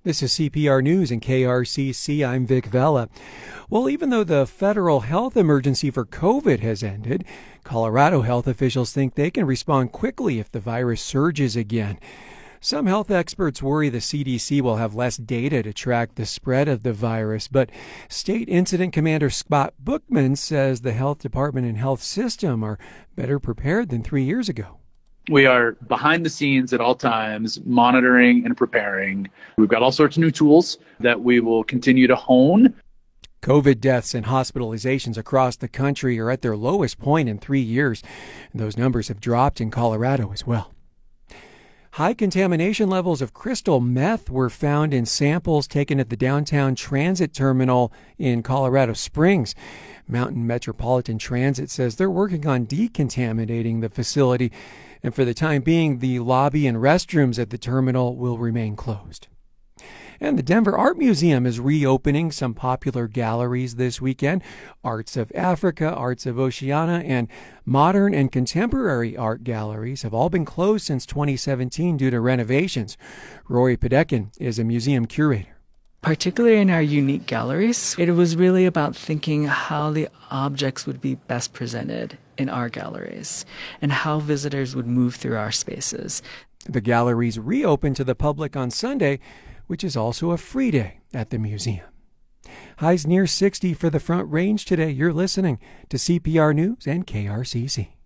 This is CPR News and KRCC. I'm Vic Vela. Well, even though the federal health emergency for COVID has ended, Colorado health officials think they can respond quickly if the virus surges again. Some health experts worry the CDC will have less data to track the spread of the virus, but State Incident Commander Scott Bookman says the health department and health system are better prepared than 3 years ago. We are behind the scenes at all times, monitoring and preparing. We've got all sorts of new tools that we will continue to hone. COVID deaths and hospitalizations across the country are at their lowest point in 3 years, and those numbers have dropped in Colorado as well. High contamination levels of crystal meth were found in samples taken at the downtown transit terminal in Colorado Springs. Mountain Metropolitan Transit says they're working on decontaminating the facility, and for the time being, the lobby and restrooms at the terminal will remain closed. And the Denver Art Museum is reopening some popular galleries this weekend. Arts of Africa, Arts of Oceania, and modern and contemporary art galleries have all been closed since 2017 due to renovations. Rory Pedekin is a museum curator. Particularly in our unique galleries, it was really about thinking how the objects would be best presented in our galleries and how visitors would move through our spaces. The galleries reopened to the public on Sunday, which is also a free day at the museum. Highs near 60 for the Front Range today. You're listening to CPR News and KRCC.